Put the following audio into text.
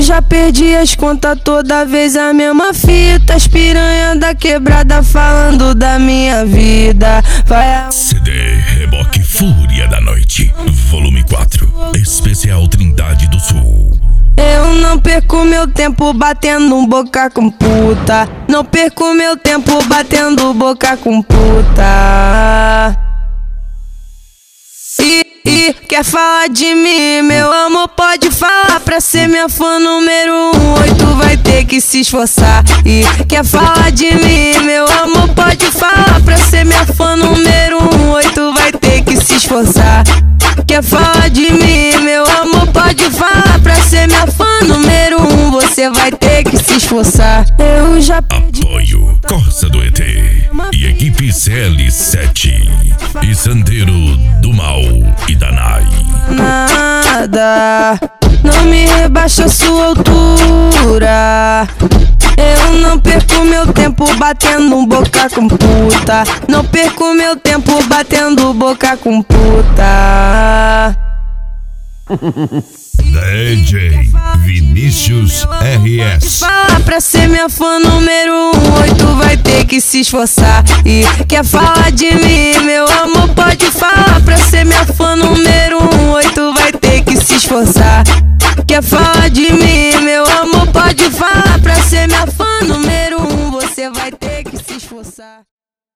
já perdi as contas, toda vez a mesma fita. As piranha da quebrada falando da minha vida. Vai CD Reboque Fúria da Noite, volume 4, especial Trindade do Sul. Eu não perco meu tempo batendo boca com puta. Não perco meu tempo batendo boca com puta. E quer falar de mim, meu amor, pode falar. Pra ser minha fã número 1, oi, tu vai ter que se esforçar. E quer falar de mim, meu amor, pode falar. Pra ser minha fã número 1, oi, tu vai ter que se esforçar. Quer falar de mim, meu amor, pode falar. Pra ser minha fã número 1, você vai ter que se esforçar. Eu já perdi. Apoio Corsa do ET e equipe CL7 e Sandeiro do Mal e Danai. Nada, não me rebaixa a sua altura. Eu não perco meu tempo batendo boca com puta. Não perco meu tempo batendo boca com puta. DJ Vinícius RS. Fala pra ser minha fã número 1, oi, tu vai ter que se esforçar. E quer falar de mim, meu amor, pode falar. Pra ser minha fã número 1, oi, tu